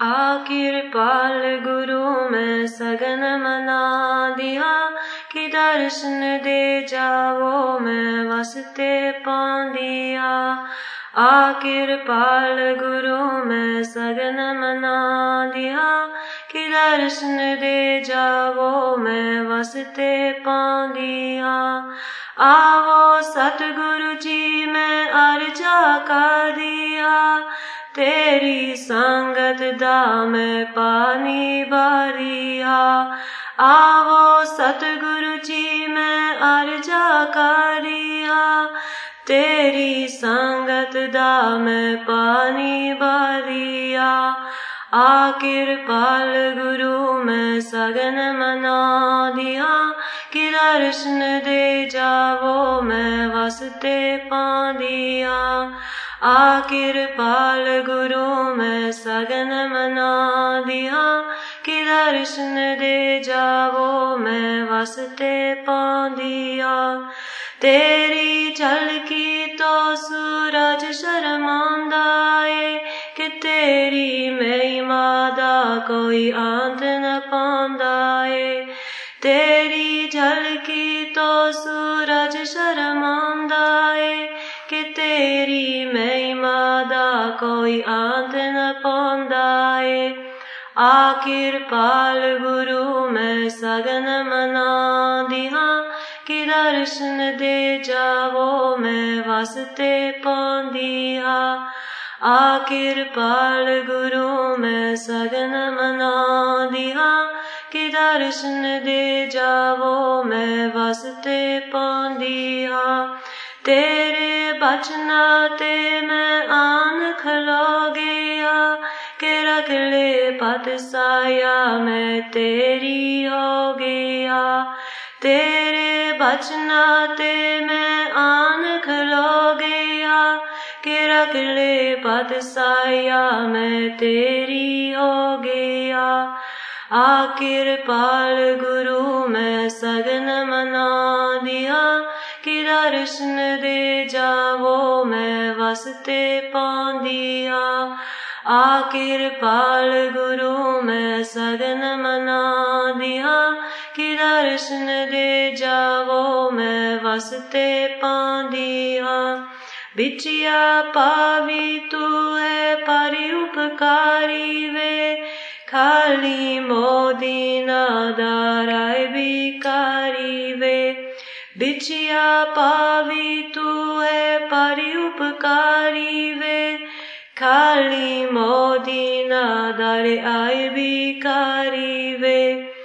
किरपाल गुरु मैं सगन मना दिया कि दर्शन दे जावो मैं वसते पांदिया। किरपाल गुरु मैं सगन मना दिया कि दर्शन दे जावो मैं वसते पांदिया। आवो सतगुरु जी मैं अर्जा कर दिया तेरी संगत दा मैं पानी बारिया। आवो सतगुरु जी मैं अर्जा करिया तेरी संगत दा मैं पानी बारिया। किरपाल गुरु मैं सगन मना दिया कि दर्शन दे जावो मैं वसते पांदिया। किरपाल गुरु मैं सगन मना दिया कि दर्शन दे जावो मैं वसते पांदिया। तेरी झलकी तो सूरज शर्मांदा है कि तेरी महिमा दा कोई अंत न पांदा है। तेरी झलकी तो सूरज शर्मांदा है कि तेरी महिमा दा कोई अंत न पांदा है। किरपाल गुरु मैं सगन मना दिया कि दर्शन दे जावो मैं वसते पांदिया। किरपाल गुरु मैं सगन मना दिया कि दर्शन दे जावो मैं वसते पांदिया। तेरे बचना ते मैं आन खलो गया कि रख ले पत साया मैं तेरी हो गया। तेरे बचना ते मैं आन खलो गया कि रख ले पत साया मैं तेरी हो गया। किरपाल गुरु मैं सगन मना दिया कि दर्शन दे जावो मैं वसते पांदिया। किरपाल गुरु मैं सगन मना दिया कि दर्शन दे जावो मैं वसते पांदिया। बिचिया पावी तू है परि उपकारी वे खाली मोदी ना दाराय बिकारी वे। बिचिया पावी तू है परि उपकारी वे खाली मोदी ना दारे आय बिकारी वे।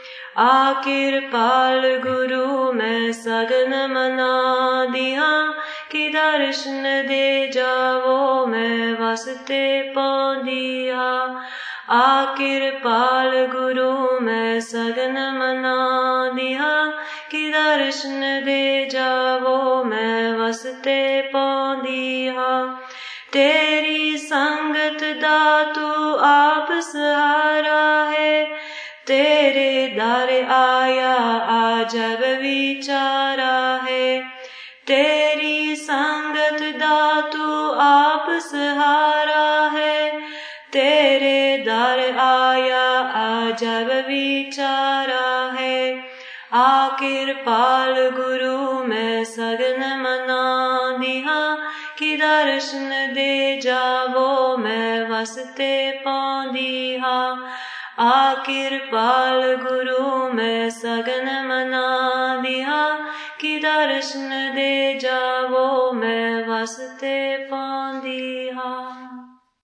किरपाल गुरु मैं सगन मना दिया कि दर्शन दे जावो मैं वसते पांदिया। किरपाल गुरु मैं सगन मना दिया कि दर्शन दे जावो मैं वसते पांदिया। तेरी संगत दा तू आप सहारा है तेरे दर आया आजब विचारा है। तेरी संगत दा तू आप सहारा है तेरे दर आया आजब विचारा है। किरपाल गुरु मैं सगन मना दिया कि दर्शन दे जावो मैं वसते पांदिया। किरपाल गुरु मैं सगन मना दिया कि दर्शन दे जावो मैं वसते पांदिया।